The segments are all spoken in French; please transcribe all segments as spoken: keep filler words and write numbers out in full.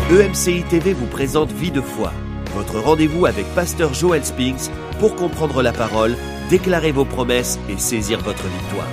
E M C I T V vous présente Vie de foi, votre rendez-vous avec Pasteur Joel Spinks pour comprendre la parole, déclarer vos promesses et saisir votre victoire.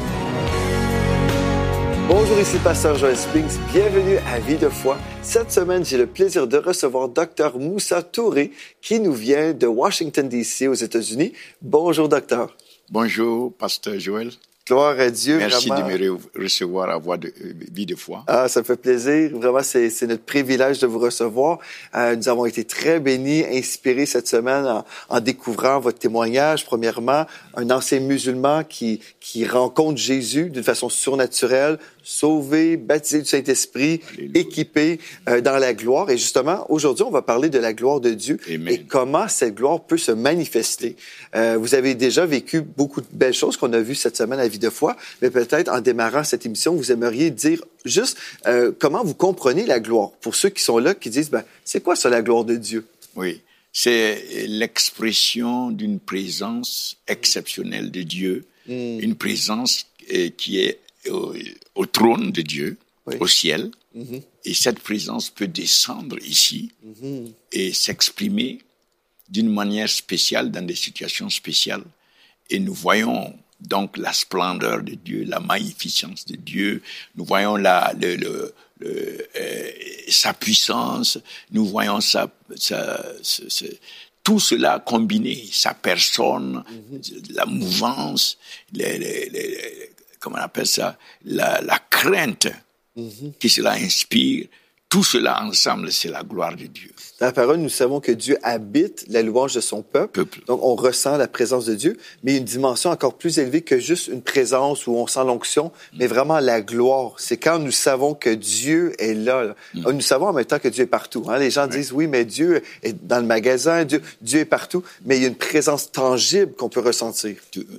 Bonjour, ici Pasteur Joel Spinks. Bienvenue à Vie de foi. Cette semaine, j'ai le plaisir de recevoir Docteur Moussa Touré qui nous vient de Washington, D C aux États-Unis. Bonjour, docteur. Bonjour, Pasteur Joel. Gloire à Dieu. Merci vraiment. de me re- recevoir à Voix de euh, Vie de foi. Ah, ça me fait plaisir. Vraiment, c'est, c'est notre privilège de vous recevoir. Euh, nous avons été très bénis, inspirés cette semaine en, en découvrant votre témoignage. Premièrement, un ancien musulman qui, qui rencontre Jésus d'une façon surnaturelle, sauvé, baptisé du Saint-Esprit, Alléluia. équipé euh, dans la gloire. Et justement, aujourd'hui, on va parler de la gloire de Dieu Amen. et comment cette gloire peut se manifester. Euh, vous avez déjà vécu beaucoup de belles choses qu'on a vues cette semaine à Vie de foi, mais peut-être en démarrant cette émission, vous aimeriez dire juste euh, comment vous comprenez la gloire. Pour ceux qui sont là, qui disent, ben, c'est quoi ça, la gloire de Dieu? Oui, c'est l'expression d'une présence exceptionnelle de Dieu, mm. une présence euh, qui est au, au trône de Dieu, oui. au ciel, mm-hmm. et cette présence peut descendre ici mm-hmm. et s'exprimer d'une manière spéciale dans des situations spéciales. Et nous voyons donc la splendeur de Dieu, la magnificence de Dieu. Nous voyons la, le, le, le, euh, sa puissance. Nous voyons sa, sa, sa, sa, tout cela combiné, sa personne, mm-hmm. la mouvance, les, les, les, comment on appelle ça, la, la crainte mm-hmm. que cela inspire. Tout cela ensemble, c'est la gloire de Dieu. Dans la parole, nous savons que Dieu habite la louange de son peuple. peuple. Donc, on ressent la présence de Dieu, mais une dimension encore plus élevée que juste une présence où on sent l'onction, mm. mais vraiment la gloire. C'est quand nous savons que Dieu est là. là. Mm. Nous savons en même temps que Dieu est partout. Hein? Les gens oui. disent, oui, mais Dieu est dans le magasin, Dieu, Dieu est partout, mais il y a une présence tangible qu'on peut ressentir.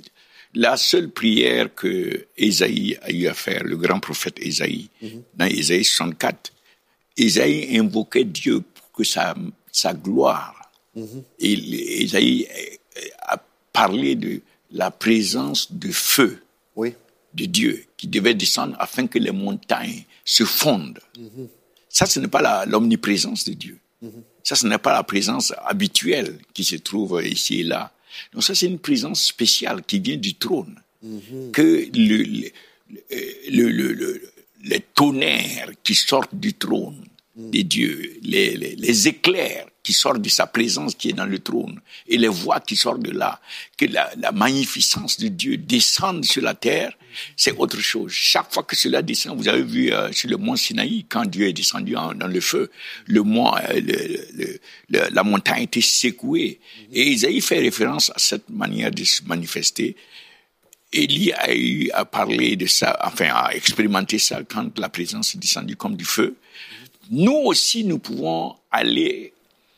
La seule prière que Ésaïe a eu à faire, le grand prophète Ésaïe, mm-hmm. dans Ésaïe soixante-quatre, Ésaïe invoquait Dieu pour que sa, sa gloire. Mm-hmm. Et Ésaïe a parlé de la présence de feu oui. de Dieu qui devait descendre afin que les montagnes se fondent. Mm-hmm. Ça, ce n'est pas la, l'omniprésence de Dieu. Mm-hmm. Ça, ce n'est pas la présence habituelle qui se trouve ici et là. Donc ça, c'est une présence spéciale qui vient du trône. Mm-hmm. Que le, le, le, le, le les tonnerres qui sortent du trône mm. de Dieu, les, les, les éclairs qui sortent de sa présence qui est dans le trône, et les voix qui sortent de là, que la, la magnificence de Dieu descende sur la terre, c'est autre chose. Chaque fois que cela descend, vous avez vu euh, sur le mont Sinaï, quand Dieu est descendu en, dans le feu, le mont, euh, le, le, le, la montagne était secouée. Mm. Et Isaïe fait référence à cette manière de se manifester. Élie a eu à parler de ça, enfin à expérimenter ça quand la présence est descendue comme du feu. Nous aussi, nous pouvons aller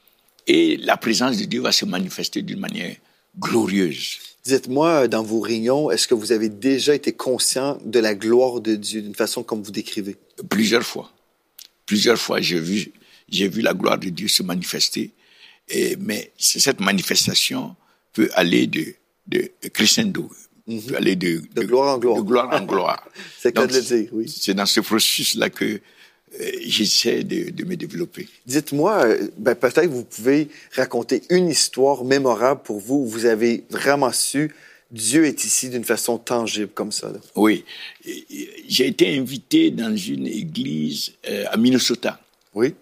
et la présence de Dieu va se manifester d'une manière glorieuse. Dites-moi, dans vos réunions, est-ce que vous avez déjà été conscient de la gloire de Dieu d'une façon comme vous décrivez? Plusieurs fois. Plusieurs fois, j'ai vu, j'ai vu la gloire de Dieu se manifester. Et, mais cette manifestation peut aller de, de crescendo. Mm-hmm. Aller de, de, de gloire en gloire. De gloire en gloire. C'est quoi de le dire, oui. C'est dans ce processus-là que euh, j'essaie de, de me développer. Dites-moi, ben, peut-être vous pouvez raconter une histoire mémorable pour vous où vous avez vraiment su Dieu est ici d'une façon tangible comme ça. Là. Oui. J'ai été invité dans une église euh, à Minnesota. Oui.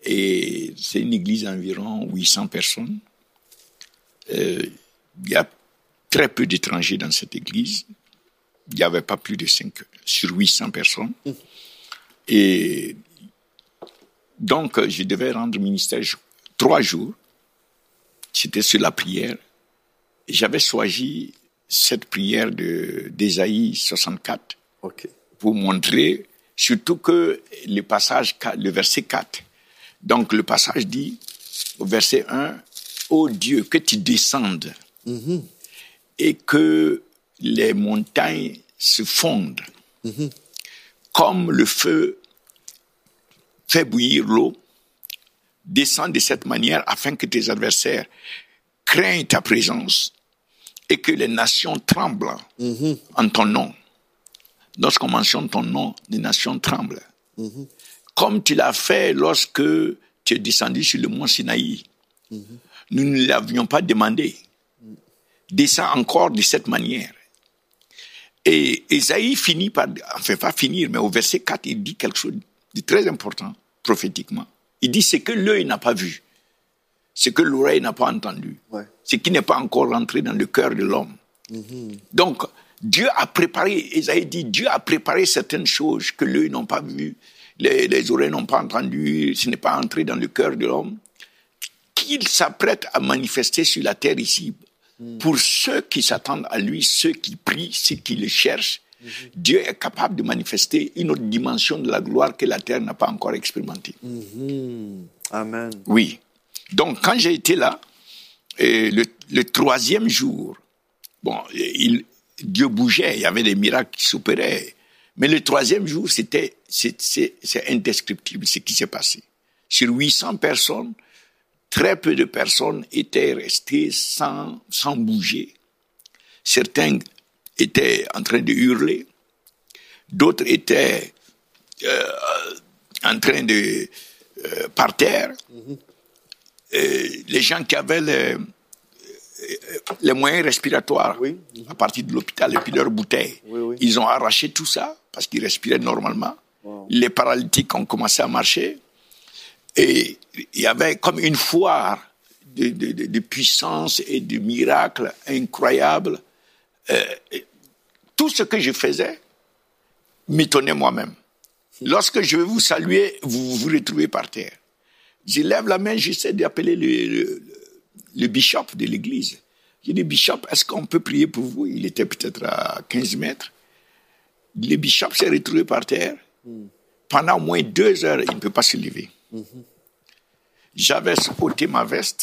Et c'est une église d'environ huit cents personnes. Euh, il y a très peu d'étrangers dans cette église. Il n'y avait pas plus de cinq sur huit cents personnes. Mmh. Et donc, je devais rendre ministère trois jours. C'était sur la prière. Et j'avais choisi cette prière de, d'Ésaïe soixante-quatre okay. pour montrer surtout que le passage, le verset quatre. Donc, le passage dit, au verset un, « Ô Dieu, que tu descendes mmh. et que les montagnes se fondent, mmh. comme le feu fait bouillir l'eau, descends de cette manière afin que tes adversaires craignent ta présence et que les nations tremblent mmh. en ton nom. » Lorsqu'on mentionne ton nom, les nations tremblent. Mmh. comme tu l'as fait lorsque tu es descendu sur le mont Sinaï. Mm-hmm. Nous ne l'avions pas demandé. Mm. Descends encore de cette manière. Et Ésaïe finit par, enfin pas finir, mais au verset quatre, il dit quelque chose de très important, prophétiquement. Il dit, c'est que l'œil n'a pas vu, ce que l'oreille n'a pas entendu, ouais. ce qui n'est pas encore rentré dans le cœur de l'homme. Mm-hmm. Donc, Dieu a préparé, Ésaïe dit, Dieu a préparé certaines choses que l'œil n'a pas vues, les, les oreilles n'ont pas entendues, ce n'est pas entré dans le cœur de l'homme, qu'il s'apprête à manifester sur la terre ici. Mm. Pour ceux qui s'attendent à lui, ceux qui prient, ceux qui le cherchent, mm-hmm. Dieu est capable de manifester une autre dimension de la gloire que la terre n'a pas encore expérimentée. Mm-hmm. Amen. Oui. Donc, quand j'ai été là, et le, le troisième jour, bon, il, Dieu bougeait, il y avait des miracles qui s'opéraient. Mais le troisième jour, c'était, c'est, c'est, c'est indescriptible ce qui s'est passé. Sur huit cents personnes, très peu de personnes étaient restées sans, sans bouger. Certains étaient en train de hurler. D'autres étaient euh, en train de... Euh, par terre. Mm-hmm. Et les gens qui avaient les, les moyens respiratoires oui. mm-hmm. à partir de l'hôpital et puis leurs bouteilles, oui, oui. ils ont arraché tout ça parce qu'ils respiraient normalement. Wow. Les paralytiques ont commencé à marcher. Et il y avait comme une foire de, de, de, de puissance et de miracles incroyables. Euh, tout ce que je faisais m'étonnait moi-même. Lorsque je vais vous saluer, vous vous retrouvez par terre. Je lève la main, j'essaie d'appeler le, le, le bishop de l'église. Je dis, bishop, est-ce qu'on peut prier pour vous? Il était peut-être à quinze mètres. Le bishop s'est retrouvé par terre. Mm. Pendant au moins deux heures, il ne peut pas se lever. Mm-hmm. J'avais ôté ma veste.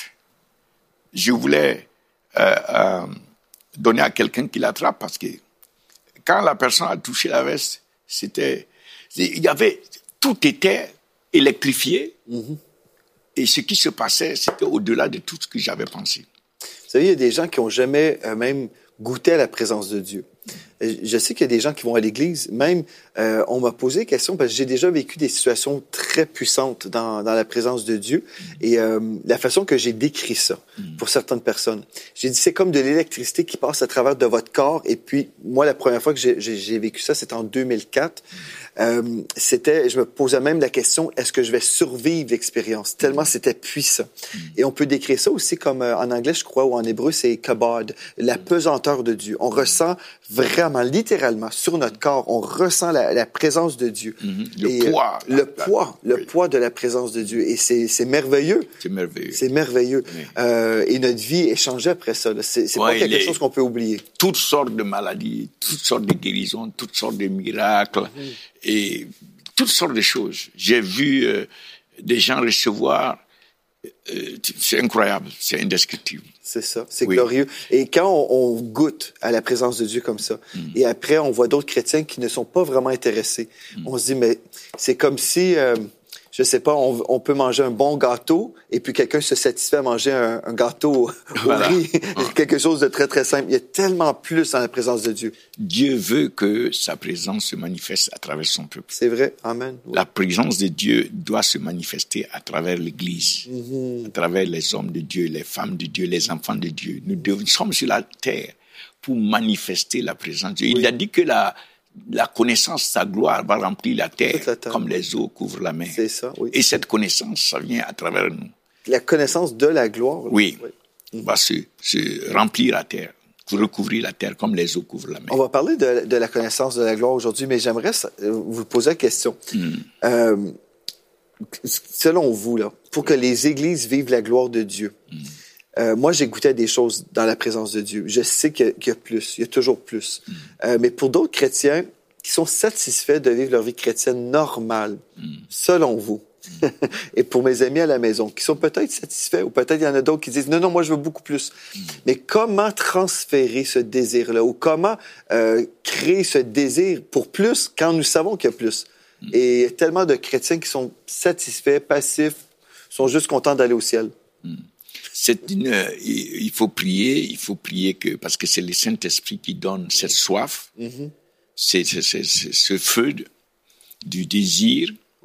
Je voulais euh, euh, donner à quelqu'un qui l'attrape parce que quand la personne a touché la veste, c'était, il y avait, tout était électrifié. Mm-hmm. Et ce qui se passait, c'était au-delà de tout ce que j'avais pensé. Vous savez, il y a des gens qui n'ont jamais euh, même goûté à la présence de Dieu. Je sais qu'il y a des gens qui vont à l'église. Même, euh, on m'a posé la question parce que j'ai déjà vécu des situations très puissantes dans, dans la présence de Dieu. Et euh, la façon que j'ai décrit ça pour certaines personnes, j'ai dit c'est comme de l'électricité qui passe à travers de votre corps. Et puis, moi, la première fois que j'ai, j'ai, j'ai vécu ça, c'était en deux mille quatre. Euh, c'était, je me posais même la question, est-ce que je vais survivre l'expérience? Tellement c'était puissant. Et on peut décrire ça aussi comme, euh, en anglais, je crois, ou en hébreu, c'est kabod, la pesanteur de Dieu. On ressent vraiment, littéralement, sur notre corps, on ressent la, la présence de Dieu. Mm-hmm. Le et, poids. Euh, le la, poids, la, le oui. poids de la présence de Dieu. Et c'est, c'est merveilleux. C'est merveilleux. C'est merveilleux. Oui. Euh, et notre vie est changée après ça. Là. C'est, c'est ouais, pas quelque les, chose qu'on peut oublier. Toutes sortes de maladies, toutes sortes de guérisons, toutes sortes de miracles. Mm-hmm. Et toutes sortes de choses. J'ai vu euh, des gens recevoir, euh, c'est incroyable, c'est indescriptible. C'est ça, c'est oui. glorieux. Et quand on, on goûte à la présence de Dieu comme ça, mm. et après on voit d'autres chrétiens qui ne sont pas vraiment intéressés, mm. on se dit, mais c'est comme si... Euh, je sais pas, on, on peut manger un bon gâteau et puis quelqu'un se satisfait à manger un, un gâteau voilà. au riz, quelque chose de très, très simple. Il y a tellement plus dans la présence de Dieu. Dieu veut que sa présence se manifeste à travers son peuple. C'est vrai, amen. Oui. La présence de Dieu doit se manifester à travers l'Église, mm-hmm. à travers les hommes de Dieu, les femmes de Dieu, les enfants de Dieu. Nous, devons, nous sommes sur la terre pour manifester la présence de Dieu. Oui. Il a dit que la... La connaissance de sa gloire va remplir la terre, la terre comme les eaux couvrent la mer. C'est ça, oui. Et cette connaissance, ça vient à travers nous. La connaissance de la gloire. Oui, oui. va se, se remplir la terre, recouvrir la terre comme les eaux couvrent la mer. On va parler de, de la connaissance de la gloire aujourd'hui, mais j'aimerais vous poser la question. Mm. Euh, selon vous, là, pour que les églises vivent la gloire de Dieu, mm. Euh, moi, j'ai goûté à des choses dans la présence de Dieu. Je sais qu'il y a, qu'il y a plus, il y a toujours plus. Mm. Euh, mais pour d'autres chrétiens qui sont satisfaits de vivre leur vie chrétienne normale, mm. selon vous, mm. et pour mes amis à la maison, qui sont peut-être satisfaits, ou peut-être il y en a d'autres qui disent « Non, non, moi, je veux beaucoup plus. Mm. » Mais comment transférer ce désir-là, ou comment euh, créer ce désir pour plus quand nous savons qu'il y a plus? Mm. Et il y a tellement de chrétiens qui sont satisfaits, passifs, sont juste contents d'aller au ciel. Mm. C'est une, il faut prier, il faut prier que, parce que c'est le Saint-Esprit qui donne cette soif, mm-hmm. c'est, c'est, c'est, c'est ce feu de, du désir, ouais.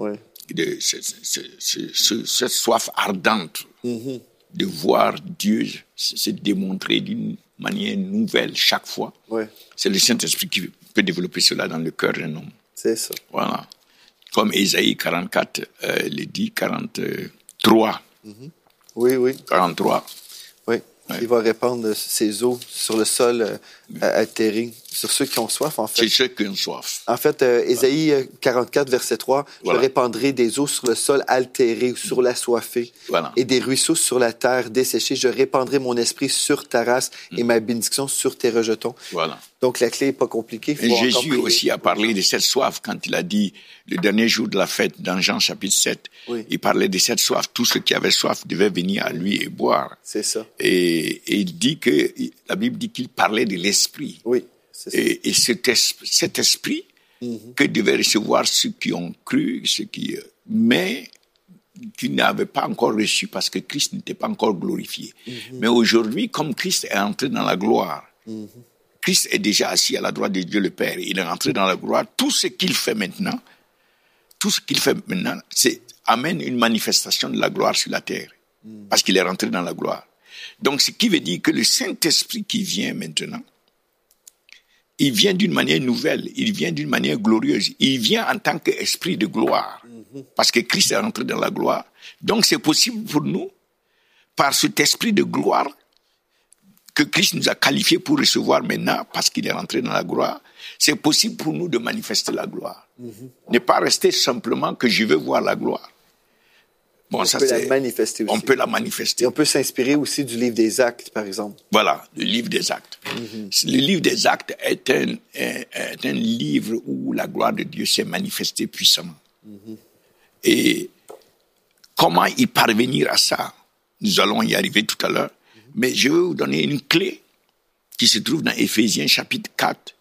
de ce, ce, ce, ce, cette soif ardente Mm-hmm. de voir Dieu se, se démontrer d'une manière nouvelle chaque fois. Ouais. C'est le Saint-Esprit qui peut développer cela dans le cœur d'un homme. C'est ça. Voilà. Comme Ésaïe quarante-quatre euh, le dit, quarante-trois. Mm-hmm. Oui, oui. quarante-trois. Oui. Ouais. Il va répandre ses eaux sur le sol euh, altéré, sur ceux qui ont soif, en fait. C'est ceux qui ont soif. En fait, euh, Ésaïe quarante-quatre, verset trois, Voilà. je répandrai des eaux sur le sol altéré ou sur l'assoiffé, Voilà. et des ruisseaux sur la terre desséchée. Je répandrai mon esprit sur ta race et ma bénédiction sur tes rejetons. Voilà. Donc, la clé n'est pas compliquée. Faut Et encore Jésus prier. aussi a parlé de cette soif quand il a dit, le dernier jour de la fête, dans Jean chapitre sept, Oui. il parlait de cette soif. Tous ceux qui avaient soif devaient venir à lui et boire. C'est ça. Et, et il dit que, la Bible dit qu'il parlait de l'esprit. Oui, c'est ça. Et, et cet, esprit, cet esprit mm-hmm. que devaient recevoir ceux qui ont cru, ceux qui, mais qui n'avaient pas encore reçu parce que Christ n'était pas encore glorifié. Mm-hmm. Mais aujourd'hui, comme Christ est entré dans la gloire, mm-hmm. Christ est déjà assis à la droite de Dieu le Père. Il est entré dans la gloire. Tout ce qu'il fait maintenant, tout ce qu'il fait maintenant, c'est amène une manifestation de la gloire sur la terre. Mm. Parce qu'il est rentré dans la gloire. Donc, ce qui veut dire que le Saint-Esprit qui vient maintenant, il vient d'une manière nouvelle, il vient d'une manière glorieuse, il vient en tant qu'esprit de gloire, mm-hmm. parce que Christ est rentré dans la gloire. Donc c'est possible pour nous, par cet esprit de gloire, que Christ nous a qualifiés pour recevoir maintenant, parce qu'il est rentré dans la gloire, c'est possible pour nous de manifester la gloire. Mm-hmm. Ne pas rester simplement que je veux voir la gloire. Bon, on ça, peut c'est, la manifester aussi. On peut la manifester. Et on peut s'inspirer aussi du livre des Actes, par exemple. Voilà, le livre des Actes. Mm-hmm. Le livre des Actes est un, est, est un livre où la gloire de Dieu s'est manifestée puissamment. Mm-hmm. Et comment y parvenir à ça? Nous allons y arriver tout à l'heure. Mm-hmm. Mais je vais vous donner une clé qui se trouve dans Éphésiens chapitre quatre,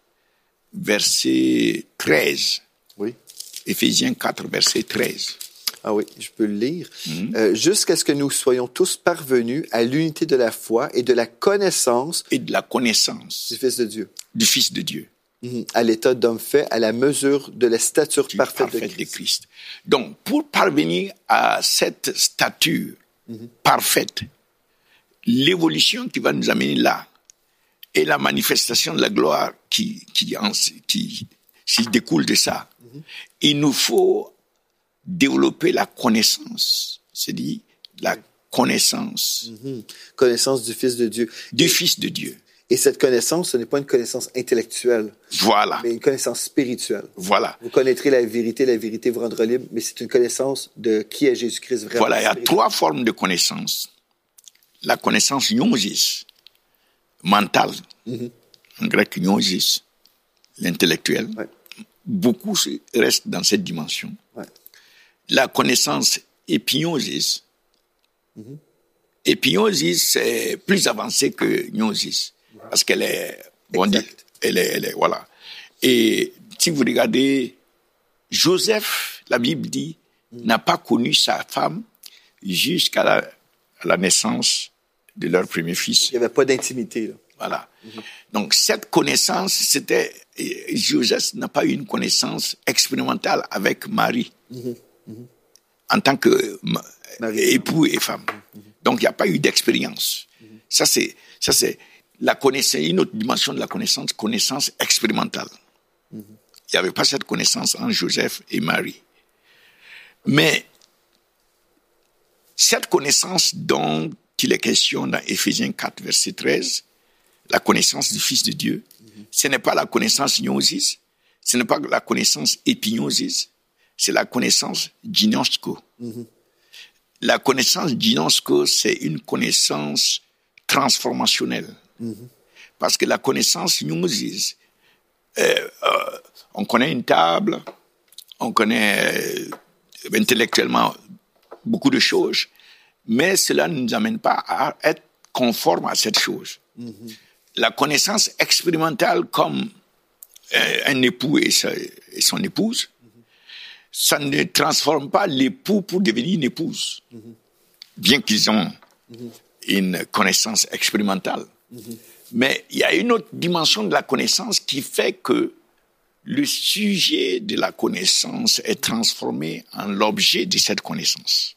verset treize. Oui. Éphésiens quatre, verset treize. Ah oui, je peux le lire. Mm-hmm. Euh, jusqu'à ce que nous soyons tous parvenus à l'unité de la foi et de la connaissance et de la connaissance du Fils de Dieu. Du Fils de Dieu. Mm-hmm. À l'état d'homme fait, à la mesure de la stature parfaite, parfaite de, Christ. de Christ. Donc, pour parvenir à cette stature mm-hmm. parfaite, l'évolution qui va nous amener là et la manifestation de la gloire qui, qui, qui, qui découle de ça, mm-hmm. il nous faut développer la connaissance, c'est-à-dire la connaissance. Mm-hmm. Connaissance du Fils de Dieu. Du et, Fils de Dieu. Et cette connaissance, ce n'est pas une connaissance intellectuelle. Voilà. Mais une connaissance spirituelle. Voilà. Vous connaîtrez la vérité, la vérité vous rendra libre, mais c'est une connaissance de qui est Jésus-Christ vraiment. Voilà, il y a trois formes de connaissance. La connaissance gnosis, mentale, mm-hmm. en grec gnosis, l'intellectuel. Ouais. Beaucoup restent dans cette dimension. Ouais. La connaissance épignosis. Mm-hmm. Épignosis, c'est plus avancé que gnosis. Mm-hmm. Parce qu'elle est, on dit, elle est, elle est, voilà. Et si vous regardez, Joseph, la Bible dit, mm-hmm. n'a pas connu sa femme jusqu'à la, à la naissance de leur premier fils. Il n'y avait pas d'intimité, là. Voilà. Mm-hmm. Donc, cette connaissance, c'était, Joseph n'a pas eu une connaissance expérimentale avec Marie. Mm-hmm. Mm-hmm. En tant que Marie. Époux et femme. Mm-hmm. Donc, il n'y a pas eu d'expérience. Mm-hmm. Ça, c'est, ça, c'est la connaissance, une autre dimension de la connaissance, connaissance expérimentale. Mm-hmm. Il n'y avait pas cette connaissance entre Joseph et Marie. Mais, cette connaissance dont il est question dans Éphésiens quatre, verset treize, la connaissance du Fils de Dieu, mm-hmm. ce n'est pas la connaissance gnosis, ce n'est pas la connaissance épignosis, c'est la connaissance ginosko. Mm-hmm. La connaissance ginosko, c'est une connaissance transformationnelle. Mm-hmm. Parce que la connaissance gnosis, euh, euh, on connaît une table, on connaît euh, intellectuellement beaucoup de choses, mais cela ne nous amène pas à être conforme à cette chose. Mm-hmm. La connaissance expérimentale comme euh, un époux et, sa, et son épouse, mm-hmm. ça ne transforme pas l'époux pour devenir une épouse, mm-hmm. bien qu'ils ont mm-hmm. une connaissance expérimentale. Mm-hmm. Mais il y a une autre dimension de la connaissance qui fait que le sujet de la connaissance est transformé en l'objet de cette connaissance.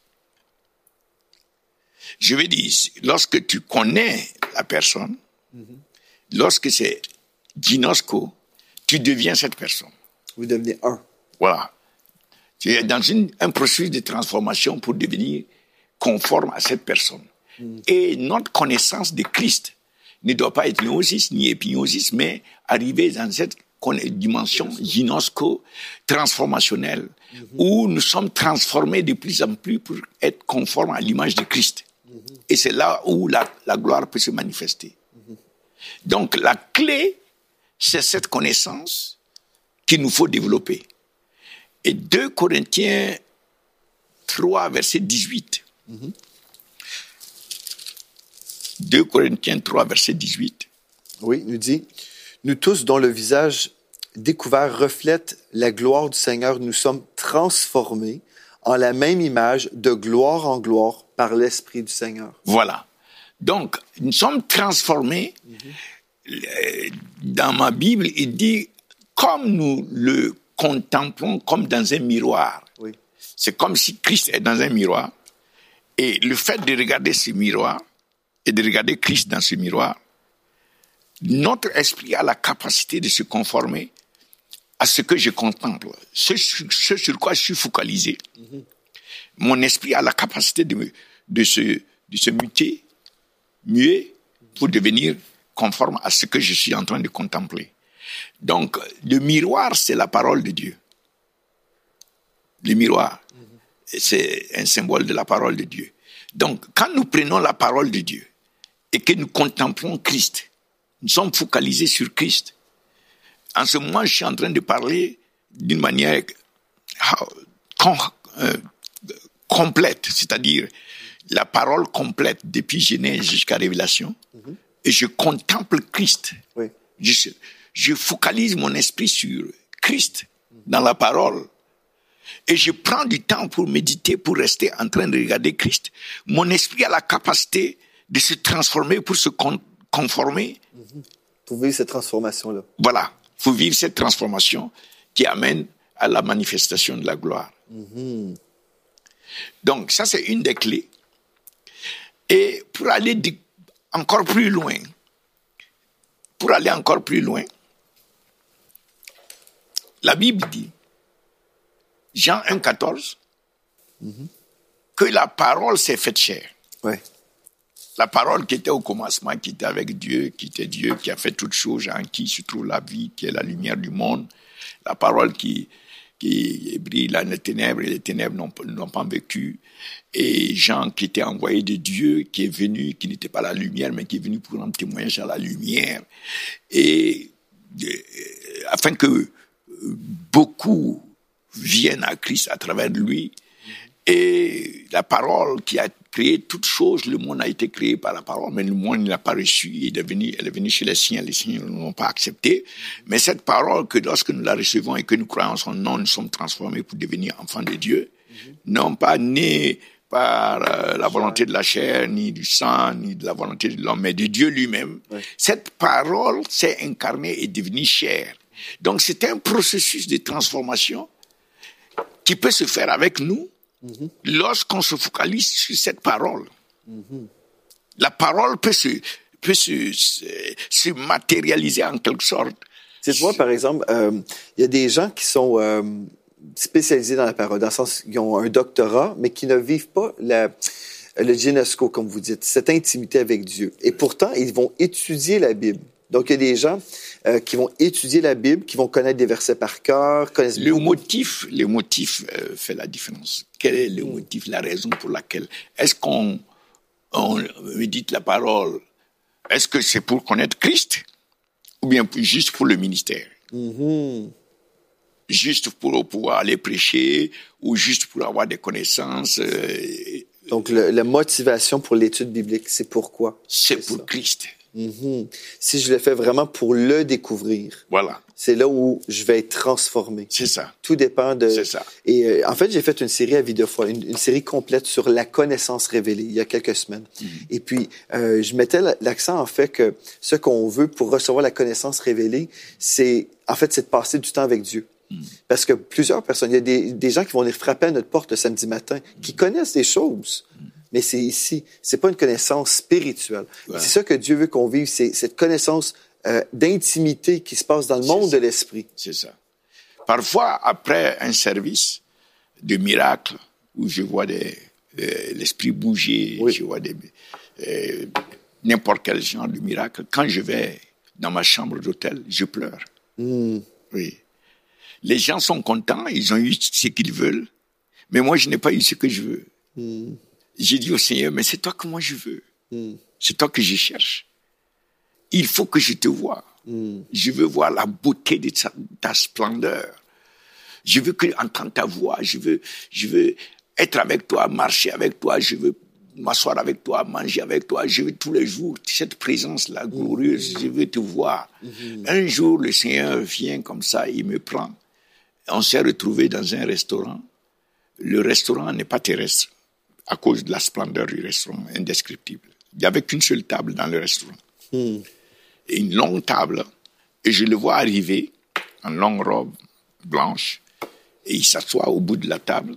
Je veux dire, lorsque tu connais la personne, mm-hmm. lorsque c'est ginosko, tu deviens cette personne. Vous devenez un. Voilà. Tu es dans une, un processus de transformation pour devenir conforme à cette personne. Mm. Et notre connaissance de Christ ne doit pas être gnosis ni épignosis, mais arriver dans cette dimension ginosko transformationnelle, mm-hmm. où nous sommes transformés de plus en plus pour être conformes à l'image de Christ. Mm-hmm. Et c'est là où la, la gloire peut se manifester. Mm-hmm. Donc la clé, c'est cette connaissance qu'il nous faut développer. Et deux Corinthiens trois, verset dix-huit. Mm-hmm. deux Corinthiens trois, verset dix-huit. Oui, nous dit, « Nous tous, dont le visage découvert reflète la gloire du Seigneur, nous sommes transformés en la même image de gloire en gloire par l'Esprit du Seigneur. » Voilà. Donc, nous sommes transformés. Mm-hmm. Dans ma Bible, il dit, comme nous le contemplons comme dans un miroir. Oui. C'est comme si Christ est dans un miroir. Et le fait de regarder ce miroir et de regarder Christ dans ce miroir, notre esprit a la capacité de se conformer à ce que je contemple, ce, ce sur quoi je suis focalisé. Mm-hmm. Mon esprit a la capacité de, de, se, de se muter, muer, pour devenir conforme à ce que je suis en train de contempler. Donc, le miroir, c'est la parole de Dieu. Le miroir, mm-hmm. c'est un symbole de la parole de Dieu. Donc, quand nous prenons la parole de Dieu et que nous contemplons Christ, nous sommes focalisés sur Christ. En ce moment, je suis en train de parler d'une manière com- euh, complète, c'est-à-dire la parole complète depuis Genèse jusqu'à Révélation, mm-hmm. et je contemple Christ. Oui. Je, je focalise mon esprit sur Christ dans la parole. Et je prends du temps pour méditer, pour rester en train de regarder Christ. Mon esprit a la capacité de se transformer pour se con- conformer. Mm-hmm. Pour vivre cette transformation-là. Voilà. Il faut vivre cette transformation qui amène à la manifestation de la gloire. Mm-hmm. Donc, ça, c'est une des clés. Et pour aller de, encore plus loin, pour aller encore plus loin, la Bible dit, Jean un, quatorze, mm-hmm. que la parole s'est faite chair. Ouais. La parole qui était au commencement, qui était avec Dieu, qui était Dieu, qui a fait toutes choses, en qui se trouve la vie, qui est la lumière du monde. La parole qui, qui brille dans les ténèbres, et les ténèbres n'ont, n'ont pas vécu. Et Jean qui était envoyé de Dieu, qui est venu, qui n'était pas la lumière, mais qui est venu pour rendre témoignage à la lumière. Et de, afin que beaucoup viennent à Christ à travers lui. Et la parole qui a créé toutes choses, le monde a été créé par la parole, mais le monde ne l'a pas reçu. Il est venu, elle est venue chez les siens, les siens ne l'ont pas accepté. Mais cette parole, que lorsque nous la recevons et que nous croyons en son nom, nous sommes transformés pour devenir enfants de Dieu, mm-hmm. non pas nés par euh, la volonté de la chair, ni du sang, ni de la volonté de l'homme, mais de Dieu lui-même. Oui. Cette parole s'est incarnée et devenue chair. Donc c'est un processus de transformation qui peut se faire avec nous, mm-hmm. lorsqu'on se focalise sur cette parole. Mm-hmm. La parole peut se, peut se, se, se matérialiser en quelque sorte. Tu vois, par exemple, il euh, y a des gens qui sont euh, spécialisés dans la parole, dans le sens qu'ils ont un doctorat, mais qui ne vivent pas la, le ginosko, comme vous dites, cette intimité avec Dieu. Et pourtant, ils vont étudier la Bible. Donc, il y a des gens euh, qui vont étudier la Bible, qui vont connaître des versets par cœur, connaissent le motif, le motif euh, fait la différence. Quel est le motif, la raison pour laquelle? Est-ce qu'on on médite la parole? Est-ce que c'est pour connaître Christ? Ou bien juste pour le ministère? Mm-hmm. Juste pour pouvoir aller prêcher, ou juste pour avoir des connaissances? Euh, Donc, le, la motivation pour l'étude biblique, c'est pourquoi? C'est, c'est pour ça. Christ. Mm-hmm. Si je le fais vraiment pour le découvrir, voilà. C'est là où je vais être transformé. C'est ça. Tout dépend de... C'est ça. Et euh, en fait, j'ai fait une série à Vie de foi, une, une série complète sur la connaissance révélée, il y a quelques semaines. Mm-hmm. Et puis, euh, je mettais l'accent, en fait, que ce qu'on veut pour recevoir la connaissance révélée, c'est, en fait, c'est de passer du temps avec Dieu. Mm-hmm. Parce que plusieurs personnes, il y a des, des gens qui vont venir frapper à notre porte le samedi matin, qui mm-hmm. connaissent des choses. Mm-hmm. Mais c'est ici, c'est pas une connaissance spirituelle. Ouais. C'est ça que Dieu veut qu'on vive, c'est cette connaissance Euh, d'intimité qui se passe dans le monde de l'esprit. C'est ça. Parfois, après un service de miracle, où je vois des, euh, l'esprit bouger, oui. je vois des, euh, n'importe quel genre de miracle, quand je vais dans ma chambre d'hôtel, je pleure. Mm. Oui. Les gens sont contents, ils ont eu ce qu'ils veulent, mais moi, je n'ai pas eu ce que je veux. Mm. J'ai dit au Seigneur, mais c'est toi que moi je veux. Mm. C'est toi que je cherche. Il faut que je te voie. Mm. Je veux voir la beauté de ta, ta splendeur. Je veux que, entendre ta voix. Je veux, je veux être avec toi, marcher avec toi. Je veux m'asseoir avec toi, manger avec toi. Je veux tous les jours cette présence-là glorieuse. Mm. Je veux te voir. Mm. Un jour, le Seigneur vient comme ça, il me prend. On s'est retrouvés dans un restaurant. Le restaurant n'est pas terrestre à cause de la splendeur du restaurant, indescriptible. Il n'y avait qu'une seule table dans le restaurant. Mm. Et une longue table, et je le vois arriver en longue robe blanche, et il s'assoit au bout de la table,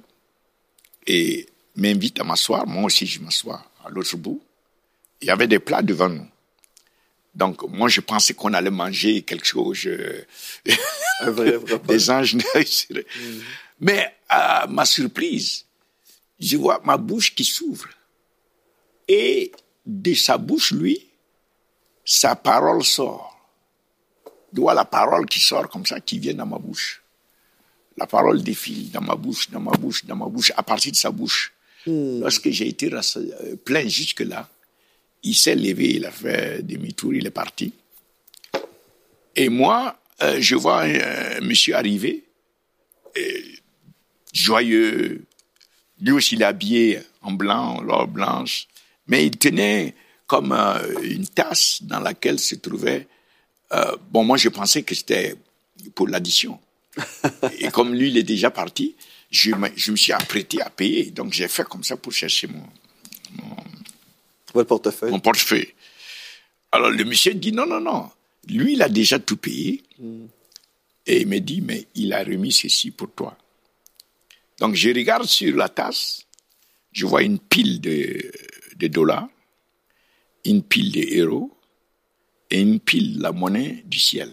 et m'invite à m'asseoir, moi aussi je m'assois à l'autre bout. Il y avait des plats devant nous. Donc moi je pensais qu'on allait manger quelque chose, euh, un vrai des anges. mm. Mais à ma surprise, je vois ma bouche qui s'ouvre, et de sa bouche, lui, sa parole sort. Je vois la parole qui sort comme ça, qui vient dans ma bouche. La parole défile dans ma bouche, dans ma bouche, dans ma bouche, à partir de sa bouche. Mm. Lorsque j'ai été plein jusque-là, il s'est levé, il a fait demi-tour, il est parti. Et moi, euh, je vois un, un monsieur arriver, et, joyeux. Lui aussi, il est habillé en blanc, en robe blanche, mais il tenait comme euh, une tasse dans laquelle se trouvait... Euh, bon, moi, je pensais que c'était pour l'addition. Et comme lui, il est déjà parti, je me, je me suis apprêté à payer. Donc, j'ai fait comme ça pour chercher mon... Mon, Votre portefeuille. Mon portefeuille. Alors, le monsieur dit, non, non, non. Lui, il a déjà tout payé. Mm. Et il me dit, mais il a remis ceci pour toi. Donc, je regarde sur la tasse, je vois une pile de, de dollars, une pile de euros et une pile de la monnaie du ciel.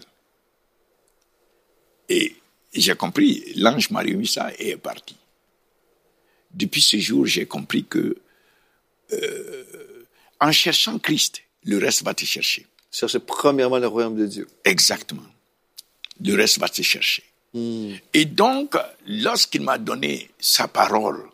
Et j'ai compris, l'ange m'a remis ça et est parti. Depuis ce jour, j'ai compris que euh, en cherchant Christ, le reste va te chercher. Chercher premièrement le royaume de Dieu. Exactement. Le reste va te chercher. Mm. Et donc, lorsqu'il m'a donné sa parole,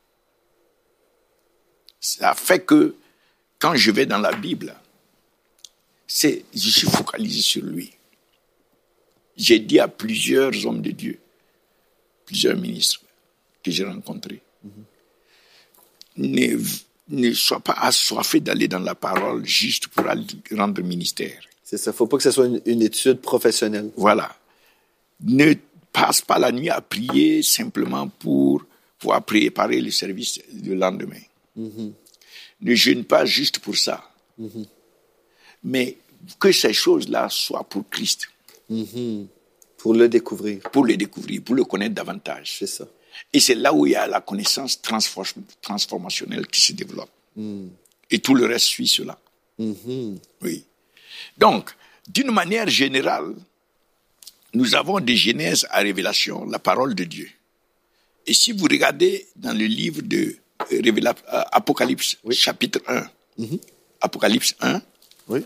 ça fait que quand je vais dans la Bible, c'est, je suis focalisé sur lui. J'ai dit à plusieurs hommes de Dieu, plusieurs ministres que j'ai rencontrés, mm-hmm. ne, ne sois pas assoiffé d'aller dans la parole juste pour rendre ministère. C'est ça, il ne faut pas que ce soit une, une étude professionnelle. Voilà. Ne passe pas la nuit à prier simplement pour pouvoir préparer le service du lendemain. Mm-hmm. Ne jeûne pas juste pour ça. Mm-hmm. Mais que ces choses-là soient pour Christ. Mm-hmm. Pour le découvrir. Pour le découvrir, pour le connaître davantage. C'est ça. Et c'est là où il y a la connaissance transform- transformationnelle qui se développe. Mm. Et tout le reste suit cela. Mm-hmm. Oui. Donc, d'une manière générale, nous avons de Genèse à Révélation la parole de Dieu. Et si vous regardez dans le livre de Révéla- euh, Apocalypse, oui. chapitre un, mm-hmm. Apocalypse un, oui.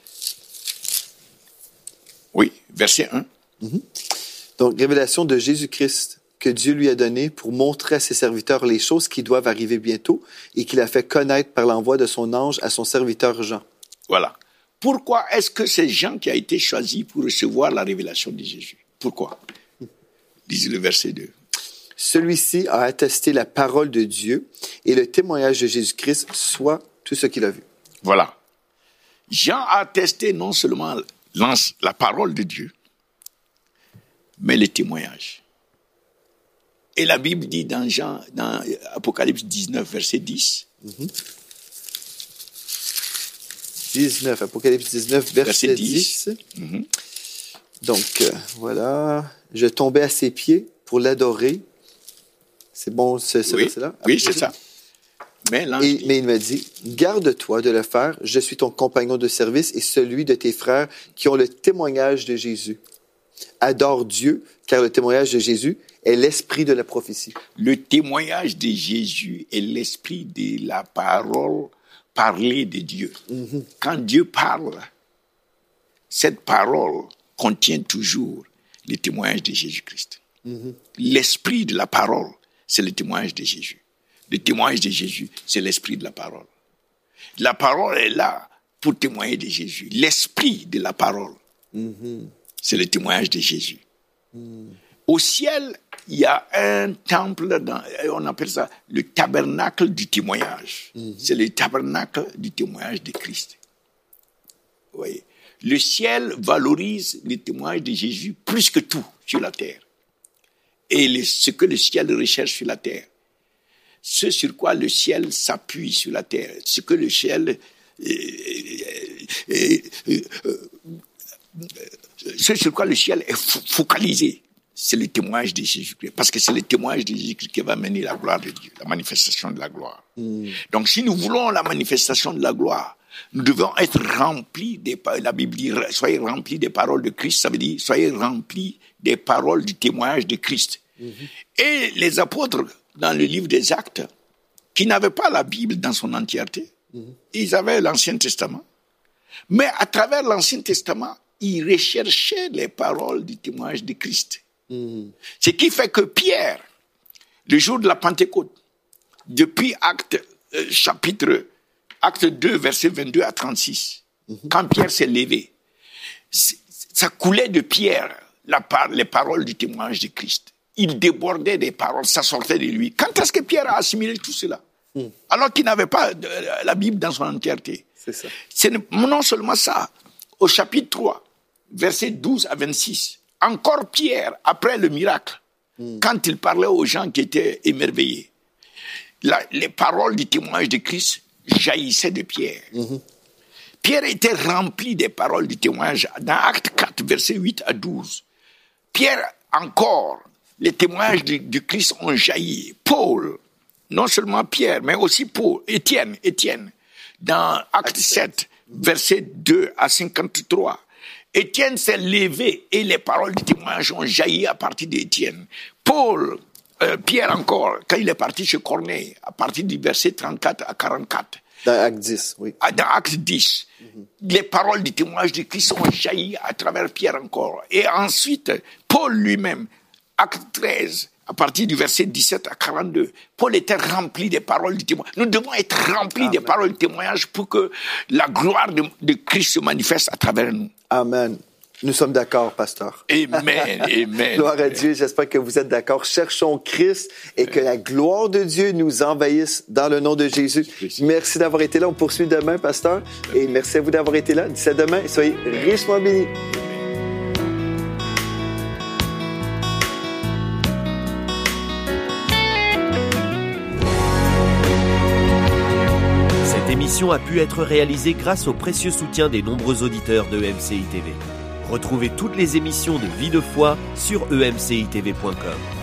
Oui, verset un. Mm-hmm. Donc, révélation de Jésus-Christ que Dieu lui a donné pour montrer à ses serviteurs les choses qui doivent arriver bientôt et qu'il a fait connaître par l'envoi de son ange à son serviteur Jean. Voilà. Pourquoi est-ce que c'est Jean qui a été choisi pour recevoir la révélation de Jésus? Pourquoi? Lisez le verset deux. Celui-ci a attesté la parole de Dieu et le témoignage de Jésus-Christ, soit tout ce qu'il a vu. Voilà. Jean a attesté non seulement la parole de Dieu, mais les témoignages. Et la Bible dit dans Jean, dans Apocalypse dix-neuf, verset dix. Mm-hmm. dix-neuf, Apocalypse dix-neuf, verset, verset dix. dix. Mm-hmm. Donc, euh, voilà. Je tombais à ses pieds pour l'adorer. C'est bon, ce, ce oui, verset-là? Oui, c'est ça. Mais, et, mais il me dit, garde-toi de le faire. Je suis ton compagnon de service et celui de tes frères qui ont le témoignage de Jésus. Adore Dieu, car le témoignage de Jésus est l'esprit de la prophétie. Le témoignage de Jésus est l'esprit de la parole parlée de Dieu. Mm-hmm. Quand Dieu parle, cette parole contient toujours le témoignage de Jésus-Christ. Mm-hmm. L'esprit de la parole, c'est le témoignage de Jésus. Le témoignage de Jésus, c'est l'esprit de la parole. La parole est là pour témoigner de Jésus. L'esprit de la parole, mm-hmm. c'est le témoignage de Jésus. Mm. Au ciel, il y a un temple, dans, on appelle ça le tabernacle du témoignage. Mm-hmm. C'est le tabernacle du témoignage de Christ. Vous voyez, le ciel valorise le témoignage de Jésus plus que tout sur la terre. Et les, ce que le ciel recherche sur la terre, ce sur quoi le ciel s'appuie sur la terre, ce que le ciel... Euh, euh, euh, euh, ce sur quoi le ciel est focalisé, c'est le témoignage de Jésus-Christ. Parce que c'est le témoignage de Jésus-Christ qui va mener la gloire de Dieu, la manifestation de la gloire. Mm. Donc si nous voulons la manifestation de la gloire, nous devons être remplis des paroles. La Bible dit, soyez remplis des paroles de Christ. Ça veut dire, soyez remplis des paroles du témoignage de Christ. Mm-hmm. Et les apôtres, dans le livre des Actes, qui n'avaient pas la Bible dans son entièreté, mm-hmm. ils avaient l'Ancien Testament. Mais à travers l'Ancien Testament, ils recherchaient les paroles du témoignage de Christ. Mm-hmm. Ce qui fait que Pierre, le jour de la Pentecôte, depuis Acte euh, chapitre Acte deux, versets vingt-deux à trente-six, mm-hmm. quand Pierre s'est levé, ça coulait de Pierre la par, les paroles du témoignage de Christ. Il débordait des paroles, ça sortait de lui. Quand est-ce que Pierre a assimilé tout cela? Mm. Alors qu'il n'avait pas de, la Bible dans son entièreté. C'est ça. C'est non seulement ça. Au chapitre trois, versets douze à vingt-six, encore Pierre, après le miracle, mm. quand il parlait aux gens qui étaient émerveillés, la, les paroles du témoignage de Christ jaillissaient de Pierre. Mm-hmm. Pierre était rempli des paroles du témoignage. Dans Acte quatre, versets huit à douze, Pierre, encore, les témoignages de, de Christ ont jailli. Paul, non seulement Pierre, mais aussi Paul, Étienne, Étienne, dans Acte sept, versets deux à cinquante-trois, Étienne s'est levé et les paroles du témoignage ont jailli à partir d'Étienne. Paul, euh, Pierre encore, quand il est parti chez Corneille, à partir du verset trente-quatre à quarante-quatre. Dans Acte dix, oui. Dans Acte dix, mm-hmm. les paroles du témoignage de Christ ont jailli à travers Pierre encore. Et ensuite, Paul lui-même, Acte treize, à partir du verset dix-sept à quarante-deux, Paul était rempli des paroles du témoignage. Nous devons être remplis Amen. Des paroles du témoignage pour que la gloire de, de Christ se manifeste à travers nous. Amen. Nous sommes d'accord, pasteur. Amen, amen. Gloire à Dieu, j'espère que vous êtes d'accord. Cherchons Christ et que la gloire de Dieu nous envahisse dans le nom de Jésus. Merci d'avoir été là. On poursuit demain, pasteur. Et merci à vous d'avoir été là. D'ici à demain, soyez richement bénis. Cette émission a pu être réalisée grâce au précieux soutien des nombreux auditeurs de E M C I T V. Retrouvez toutes les émissions de Vie de foi sur e m c i t v point com.